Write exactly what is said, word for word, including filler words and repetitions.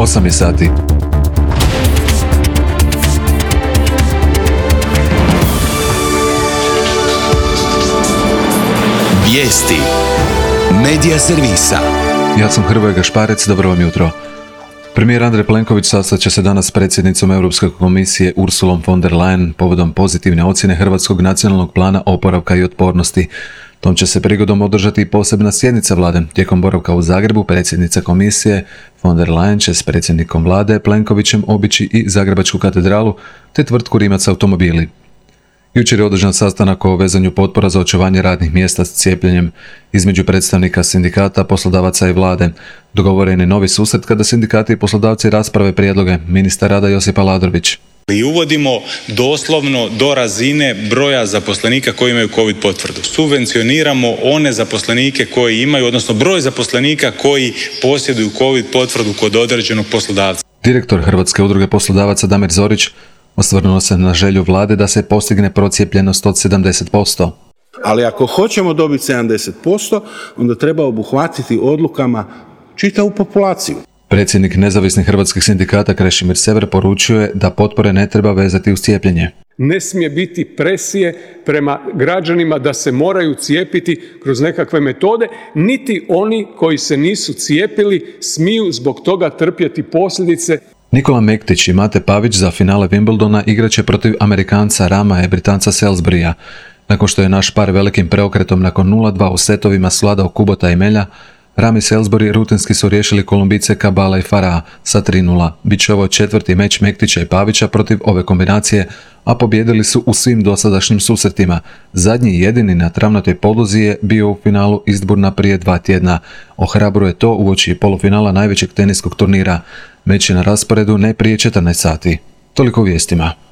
osam je sati. Vijesti Medija servisa. Ja sam Hrvoje Gašparec, dobro vam jutro. Premijer Andrej Plenković sastat će se danas s predsjednicom Europske komisije Ursulom von der Leyen povodom pozitivne ocjene Hrvatskog nacionalnog plana oporavka i otpornosti. Tom će se prigodom održati posebna sjednica vlade. Tijekom boravka u Zagrebu predsjednica komisije von der Leyen će s predsjednikom vlade Plenkovićem obići i Zagrebačku katedralu te tvrtku Rimac automobili. Jučer je održan sastanak o vezanju potpora za očuvanje radnih mjesta s cijepljenjem između predstavnika sindikata, poslodavaca i vlade. Dogovoren je novi susret kada sindikati i poslodavci rasprave prijedloge. Ministar rada Josip Aladrović. I uvodimo doslovno do razine broja zaposlenika koji imaju COVID potvrdu. Subvencioniramo one zaposlenike koji imaju, odnosno broj zaposlenika koji posjeduju COVID potvrdu kod određenog poslodavca. Direktor Hrvatske udruge poslodavaca Damir Zorić osvrnuo se na želju vlade da se postigne procijepljenost od sedamdeset posto. Ali ako hoćemo dobiti sedamdeset posto, onda treba obuhvatiti odlukama čitavu populaciju. Predsjednik nezavisnih hrvatskih sindikata Krešimir Sever poručio je da potpore ne treba vezati uz cijepljenje. Ne smije biti presije prema građanima da se moraju cijepiti kroz nekakve metode, niti oni koji se nisu cijepili smiju zbog toga trpjeti posljedice. Nikola Mektić i Mate Pavić za finale Wimbledona igraće protiv Amerikanca Rama i Britanca Salisburya. Nakon što je naš par velikim preokretom nakon nula dva u setovima svladao Kubota i Melja, Ram i Salisbury rutinski su riješili Kolumbice Kabala i Faraha sa tri nula. Biće ovo četvrti meč Mektića i Pavića protiv ove kombinacije, a pobijedili su u svim dosadašnjim susretima. Zadnji jedini na travnatoj podlozi je bio u finalu Eastbourna prije dva tjedna. Ohrabruje to uoči polufinala najvećeg teniskog turnira. Meč je na rasporedu ne prije četrnaest sati. Toliko u vijestima.